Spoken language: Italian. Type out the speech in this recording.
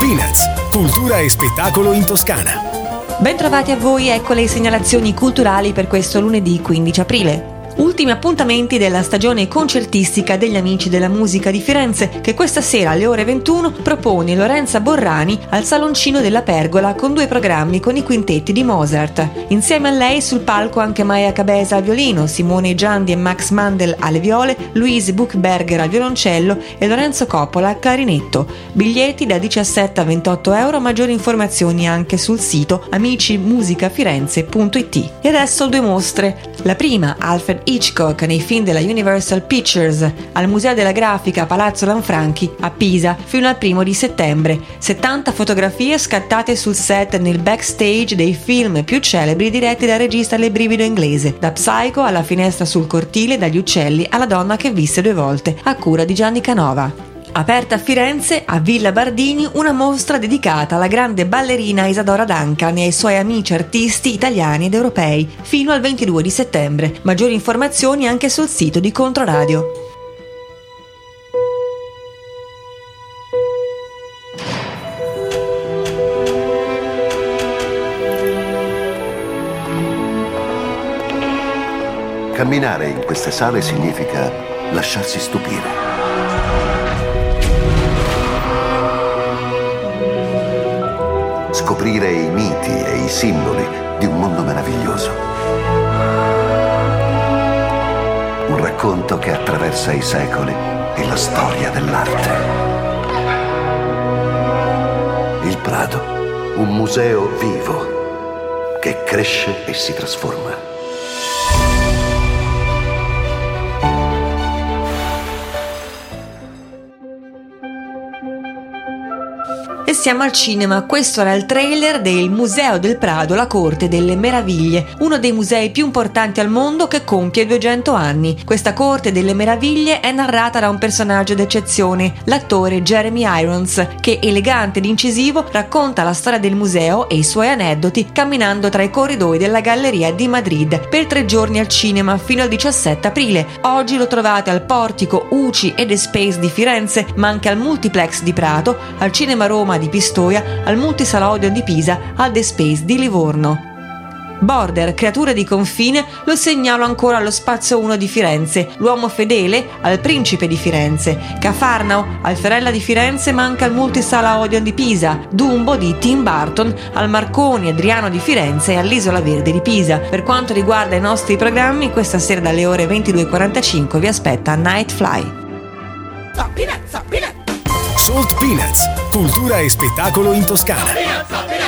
Peanuts, cultura e spettacolo in Toscana. Bentrovati a voi, ecco le segnalazioni culturali per questo lunedì 15 aprile. Ultimi appuntamenti della stagione concertistica degli Amici della Musica di Firenze, che questa sera alle ore 21 propone Lorenza Borrani al Saloncino della Pergola con 2 programmi con i quintetti di Mozart. Insieme a lei sul palco anche Maya Cabeza al violino, Simone Giandi e Max Mandel alle viole, Louise Buchberger al violoncello e Lorenzo Coppola al clarinetto. Biglietti da 17 a 28 euro, maggiori informazioni anche sul sito amicimusicafirenze.it. E adesso 2 mostre. La prima, Alfred Hitchcock nei film della Universal Pictures al Museo della Grafica Palazzo Lanfranchi a Pisa fino al 1 di settembre. 70 fotografie scattate sul set nel backstage dei film più celebri diretti dal regista Le Brivido inglese, da Psycho alla Finestra sul cortile, dagli uccelli alla donna che visse 2 volte, a cura di Gianni Canova. Aperta a Firenze, a Villa Bardini, una mostra dedicata alla grande ballerina Isadora Duncan e ai suoi amici artisti italiani ed europei, fino al 22 di settembre. Maggiori informazioni anche sul sito di Controradio. Camminare in queste sale significa lasciarsi stupire. Scoprire i miti e i simboli di un mondo meraviglioso. Un racconto che attraversa i secoli e la storia dell'arte. Il Prado, un museo vivo che cresce e si trasforma. E siamo al cinema, questo era il trailer del Museo del Prado, la Corte delle Meraviglie, uno dei musei più importanti al mondo che compie 200 anni. Questa Corte delle Meraviglie è narrata da un personaggio d'eccezione, l'attore Jeremy Irons, che elegante ed incisivo racconta la storia del museo e i suoi aneddoti camminando tra i corridoi della Galleria di Madrid per 3 giorni al cinema fino al 17 aprile. Oggi lo trovate al Portico UCI e The Space di Firenze, ma anche al Multiplex di Prato, al Cinema Roma di Pistoia, al Multisala Odeon di Pisa, al The Space di Livorno. Border, creatura di confine, lo segnalo ancora allo Spazio 1 di Firenze, L'uomo fedele al Principe di Firenze, Cafarnao al Ferella di Firenze ma anche al Multisala Odeon di Pisa, Dumbo di Tim Burton al Marconi Adriano di Firenze e all'Isola Verde di Pisa. Per quanto riguarda i nostri programmi, questa sera dalle ore 22:45 vi aspetta Nightfly. Salt Peanuts, cultura e spettacolo in Toscana.